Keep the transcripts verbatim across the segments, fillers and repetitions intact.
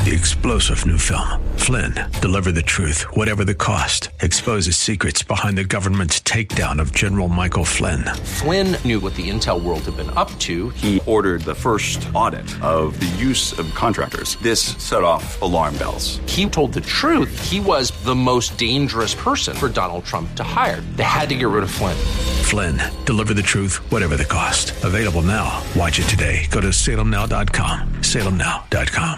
The explosive new film, Flynn, deliver the truth, whatever the cost, exposes secrets behind the government's takedown of General Michael Flynn. Flynn knew what the intel world had been up to. He ordered the first audit of the use of contractors. This set off alarm bells. He told the truth. He was the most dangerous person for Donald Trump to hire. They had to get rid of Flynn. Flynn, deliver the truth, whatever the cost. Available now. Watch it today. Go to salem now dot com. salem now dot com.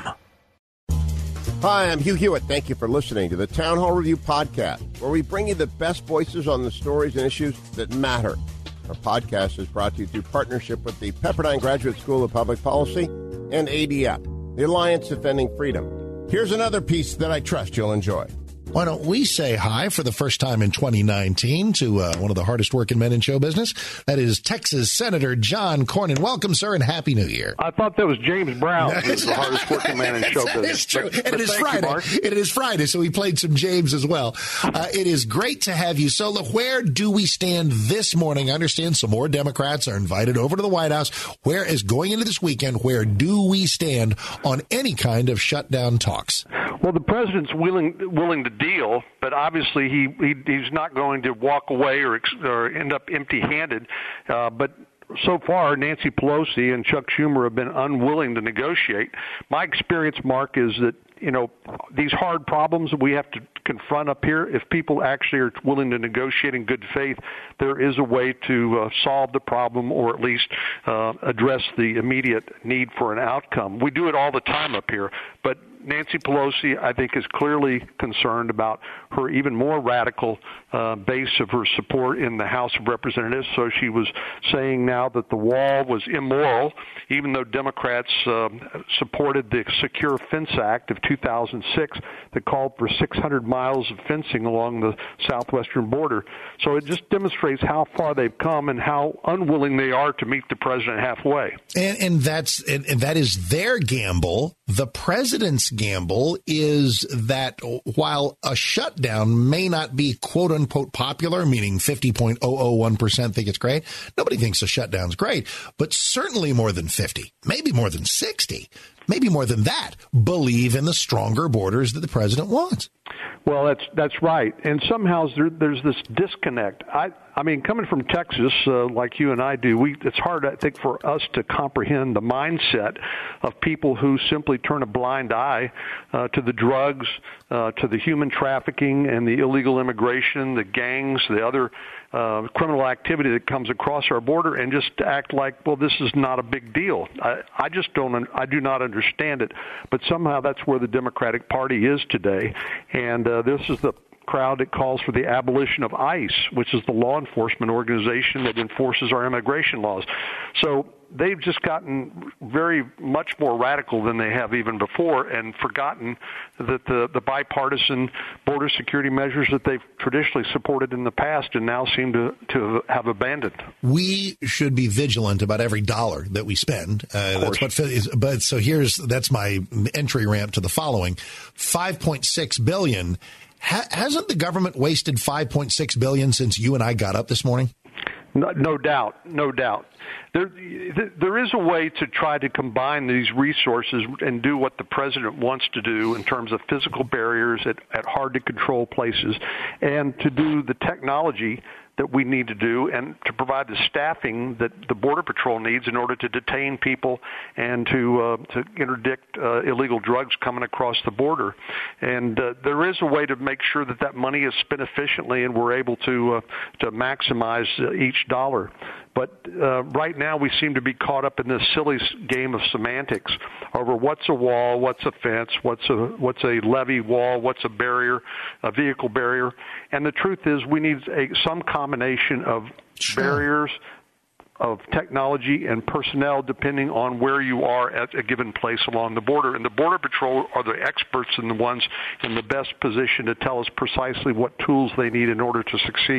Hi, I'm Hugh Hewitt. Thank you for listening to the Town Hall Review Podcast, where we bring you the best voices on the stories and issues that matter. Our podcast is brought to you through partnership with the Pepperdine Graduate School of Public Policy and A D F, the Alliance Defending Freedom. Here's another piece that I trust you'll enjoy. Why don't we say hi for the first time in twenty nineteen to uh, one of the hardest working men in show business? That is Texas Senator John Cornyn. Welcome, sir, and Happy New Year. I thought that was James Brown, who was the hardest working man in show business. It's true. But, and but it is Friday. You, it is Friday, so we played some James as well. Uh, it is great to have you. So, look, where do we stand this morning? I understand some more Democrats are invited over to the White House. Where is going into this weekend, where do we stand on any kind of shutdown talks? Well, the president's willing willing to deal, but obviously he, he he's not going to walk away or, or end up empty-handed. Uh, but so far, Nancy Pelosi and Chuck Schumer have been unwilling to negotiate. My experience, Mark, is that, you know, these hard problems that we have to confront up here, if people actually are willing to negotiate in good faith, there is a way to uh, solve the problem or at least uh, address the immediate need for an outcome. We do it all the time up here, but Nancy Pelosi, I think, is clearly concerned about her even more radical uh, base of her support in the House of Representatives. So she was saying now that the wall was immoral, even though Democrats uh, supported the Secure Fence Act of two thousand six that called for six hundred miles of fencing along the southwestern border. So it just demonstrates how far they've come and how unwilling they are to meet the president halfway. And, and that's and, and that is their gamble. The president's gamble is that while a shutdown may not be quote unquote popular, meaning fifty point zero zero one percent think it's great, nobody thinks a shutdown's great, but certainly more than fifty, maybe more than sixty, maybe more than that, believe in the stronger borders that the president wants. Well, that's that's right. And somehow there, there's this disconnect. I I mean, coming from Texas, uh, like you and I do, we it's hard, I think, for us to comprehend the mindset of people who simply turn a blind eye uh, to the drugs, uh, to the human trafficking and the illegal immigration, the gangs, the other uh, criminal activity that comes across our border, and just act like, well, this is not a big deal. I, I just don't, I do not understand it. But somehow that's where the Democratic Party is today. And uh, this is the crowd that calls for the abolition of ICE, which is the law enforcement organization that enforces our immigration laws. So they've just gotten very much more radical than they have even before and forgotten that the, the bipartisan border security measures that they've traditionally supported in the past and now seem to, to have abandoned. We should be vigilant about every dollar that we spend. Uh, that's what is, but so here's that's my entry ramp to the following. five point six billion dollars. Ha- hasn't the government wasted five point six billion dollars since you and I got up this morning? No, no doubt, no doubt. There, there is a way to try to combine these resources and do what the president wants to do in terms of physical barriers at, at hard-to-control places and to do the technology that we need to do and to provide the staffing that the Border Patrol needs in order to detain people and to uh, to interdict uh, illegal drugs coming across the border. And uh, there is a way to make sure that that money is spent efficiently and we're able to uh, to maximize uh, each dollar. But uh, right now we seem to be caught up in this silly game of semantics over what's a wall, what's a fence, what's a what's a levee wall, what's a barrier, a vehicle barrier. And the truth is we need a, some combination of sure. barriers, of technology and personnel depending on where you are at a given place along the border. And the Border Patrol are the experts and the ones in the best position to tell us precisely what tools they need in order to succeed.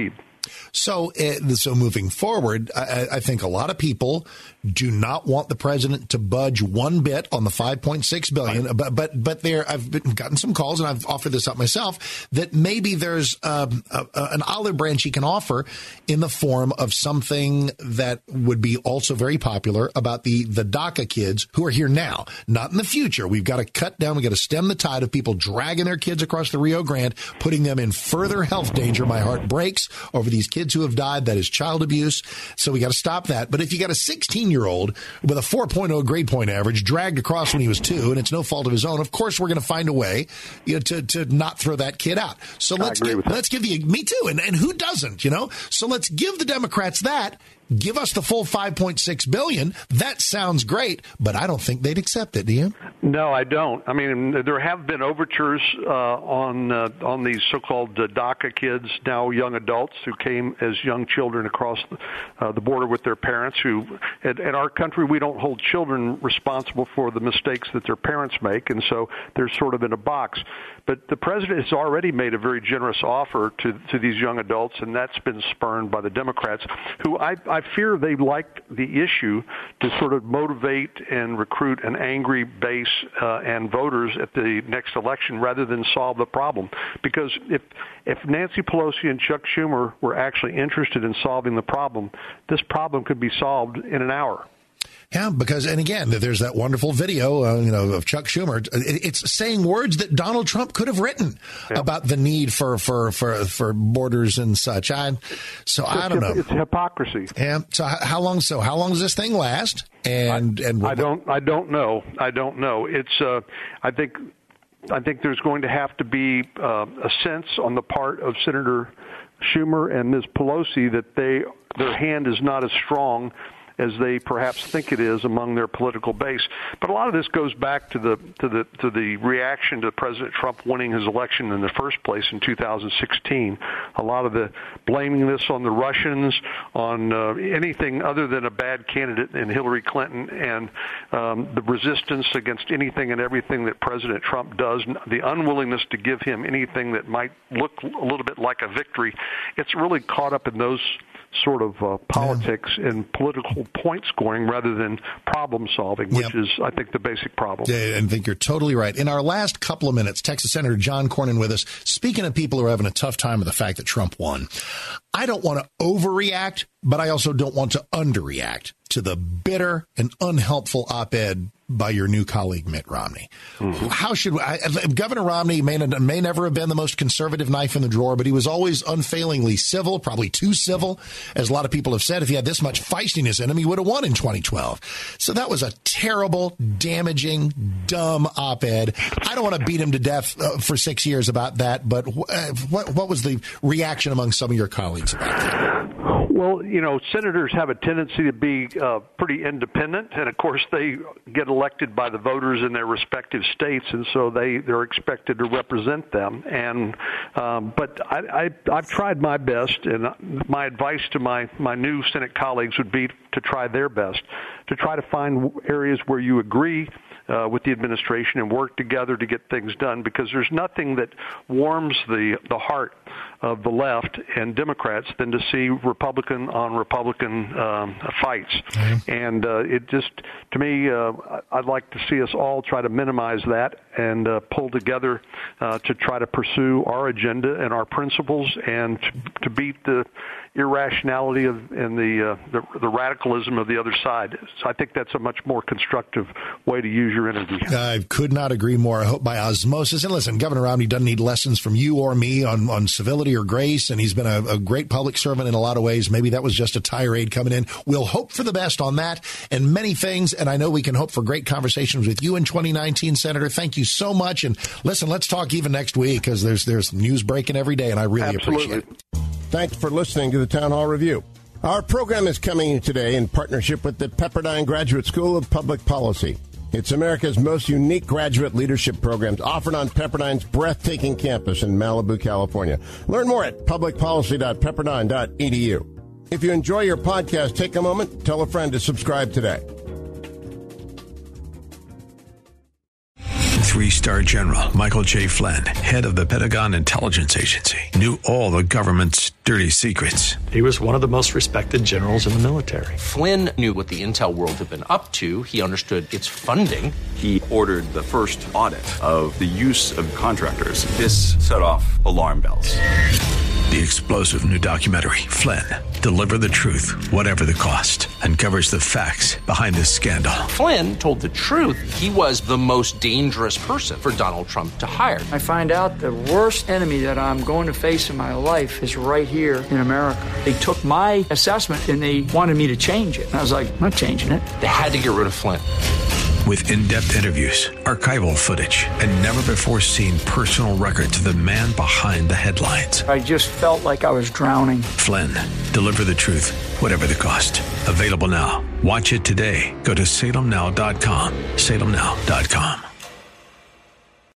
So, uh, so moving forward, I, I think a lot of people do not want the president to budge one bit on the five point six billion dollars. But but but there, I've been, gotten some calls, and I've offered this up myself, that maybe there's um, a, a, an olive branch he can offer in the form of something that would be also very popular about the the DACA kids who are here now, not in the future. We've got to cut down. We've got to stem the tide of people dragging their kids across the Rio Grande, putting them in further health danger. My heart breaks over these kids who have died. That is child abuse. So we got to stop that. But if you got a sixteen-year-old with a four point oh grade point average dragged across when he was two, and it's no fault of his own, of course we're going to find a way, you know, to, to not throw that kid out. So let's give, let's give the, me too, and, and who doesn't, you know? So let's give the Democrats that. Give us the full five point six billion dollars. That sounds great, but I don't think they'd accept it, do you? No, I don't. I mean, there have been overtures uh, on uh, on these so-called uh, DACA kids, now young adults, who came as young children across the, uh, the border with their parents. Who, in, in our country, we don't hold children responsible for the mistakes that their parents make, and so they're sort of in a box. But the president has already made a very generous offer to to these young adults, and that's been spurned by the Democrats, who I, I fear they like the issue to sort of motivate and recruit an angry base uh, and voters at the next election rather than solve the problem. Because if if Nancy Pelosi and Chuck Schumer were actually interested in solving the problem, this problem could be solved in an hour. Yeah, because, and again, there's that wonderful video, uh, you know, of Chuck Schumer. It's saying words that Donald Trump could have written yeah. about the need for, for, for, for borders and such. I, so it's, I don't know. It's hypocrisy. Yeah. So how long? So how long does this thing last? And I, and I don't. I don't know. I don't know. It's. Uh, I think. I think there's going to have to be uh, a sense on the part of Senator Schumer and Miz Pelosi that they their hand is not as strong as they perhaps think it is among their political base. But a lot of this goes back to the to the to the reaction to President Trump winning his election in the first place in two thousand sixteen. A lot of the blaming this on the Russians, on uh, anything other than a bad candidate in Hillary Clinton, and um, the resistance against anything and everything that President Trump does, the unwillingness to give him anything that might look a little bit like a victory. It's really caught up in those sort of uh, politics yeah. and political point scoring rather than problem solving, which yep. is, I think, the basic problem. Yeah, I think you're totally right. In our last couple of minutes, Texas Senator John Cornyn with us. Speaking of people who are having a tough time with the fact that Trump won, I don't want to overreact, but I also don't want to underreact to the bitter and unhelpful op-ed by your new colleague, Mitt Romney. Mm-hmm. How should I, Governor Romney may, may never have been the most conservative knife in the drawer, but he was always unfailingly civil, probably too civil. As a lot of people have said, if he had this much feistiness in him, he would have won in twenty twelve. So that was a terrible, damaging, dumb op-ed. I don't want to beat him to death uh, for six years about that, but uh, what, what was the reaction among some of your colleagues about that? Well, you know, senators have a tendency to be uh, pretty independent, and of course they get elected by the voters in their respective states, and so they, they're expected to represent them. And um, but I, I, I've tried my best, and my advice to my, my new Senate colleagues would be to try their best, to try to find areas where you agree Uh, with the administration and work together to get things done, because there's nothing that warms the the heart of the left and Democrats than to see Republican on Republican um, fights. Mm-hmm. And uh, it just, to me, uh, I'd like to see us all try to minimize that and uh, pull together uh, to try to pursue our agenda and our principles and to, to beat the irrationality of and the, uh, the the radicalism of the other side. So I think that's a much more constructive way to use your energy. I could not agree more. I hope by osmosis. And listen, Governor Romney doesn't need lessons from you or me on, on civility or grace, and he's been a, a great public servant in a lot of ways. Maybe that was just a tirade coming in. We'll hope for the best on that and many things, and I know we can hope for great conversations with you in twenty nineteen, Senator. Thank you so much. And listen, let's talk even next week, because there's, there's news breaking every day, and I really Absolutely. appreciate it. Thanks for listening to the Town Hall Review. Our program is coming today in partnership with the Pepperdine Graduate School of Public Policy. It's America's most unique graduate leadership programs offered on Pepperdine's breathtaking campus in Malibu, California. Learn more at public policy dot pepperdine dot e d u. If you enjoy your podcast, take a moment, tell a friend to subscribe today. Three-star general Michael J. Flynn, head of the Pentagon Intelligence Agency, knew all the government's dirty secrets. He was one of the most respected generals in the military. Flynn knew what the intel world had been up to. He understood its funding. He ordered the first audit of the use of contractors. This set off alarm bells. The explosive new documentary, Flynn, Deliver the Truth, Whatever the Cost, uncovers the facts behind this scandal. Flynn told the truth. He was the most dangerous person for Donald Trump to hire. I find out the worst enemy that I'm going to face in my life is right here in America. They took my assessment and they wanted me to change it. And I was like, I'm not changing it. They had to get rid of Flynn. With in-depth interviews, archival footage, and never-before-seen personal records of the man behind the headlines. I just felt like I was drowning. Flynn, Deliver the Truth, Whatever the Cost. Available now. Watch it today. Go to salem now dot com. salem now dot com.